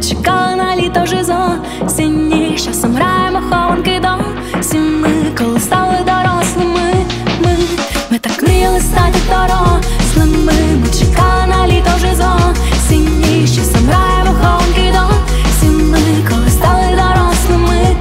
чекали на літо жизо, сінні, з часом граємо хованки до сіми. Коли стали дорослими, ми так мріяли стати дорослими. Ми чекали на літо жизо, сінні, з часом граємо хованки до сіми. Коли стали дорослими,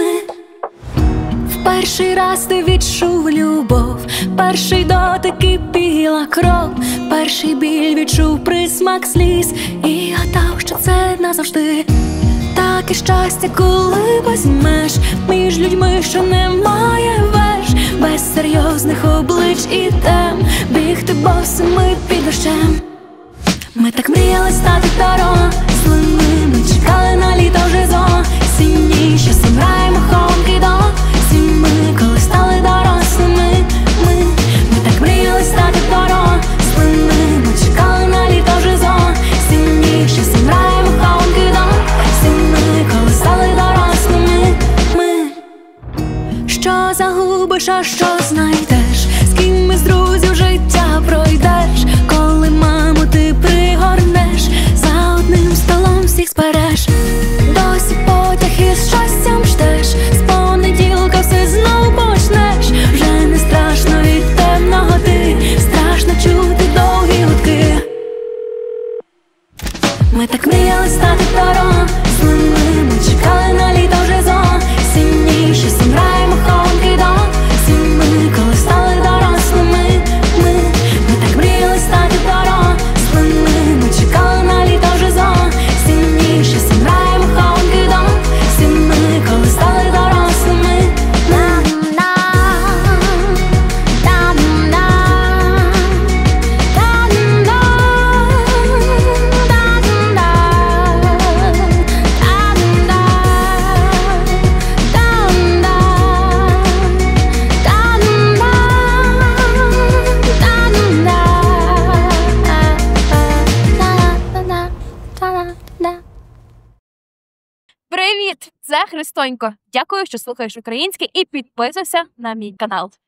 в перший раз ти відчув любов, перший дотик і біла кров, перший біль відчув присмак сліз і гадав, що це назавжди. Таке щастя, коли возьмеш між людьми, що немає веж, без серйозних облич і тем, бігти босими під дощем. Ми так мріяли стати дорослими, ми чекали на літо жизо, сінні, що сім граємо хованки до сіми. Коли стали дорослими, ми так мріяли стати дорослими, ми чекали на літо жизо, сінні, що сім граємо хованки до сіми. Коли стали дорослими, що загубиш, а що знайдеш, з ким із друзів життя пройдеш, коли маму ти пригорнеш, за одним столом всіх збереш. Досі потяг із щастям ждеш, з понеділка все знов почнеш. Вже не страшно від темноти, страшно чути довгі гудки. Ми так мріяли стати дорослими, ми чекали на літо жизо, сінні, що сім граємо хованки до сіми. Коли стали дорослими, ми так мріяли стати дорослими, ми чекали на літо жизо, сінні, що сім граємо хованки до сіми. Коли стали дорослими, Привіт! Це Христонько. Дякую, що слухаєш українське і підписуйся на мій канал.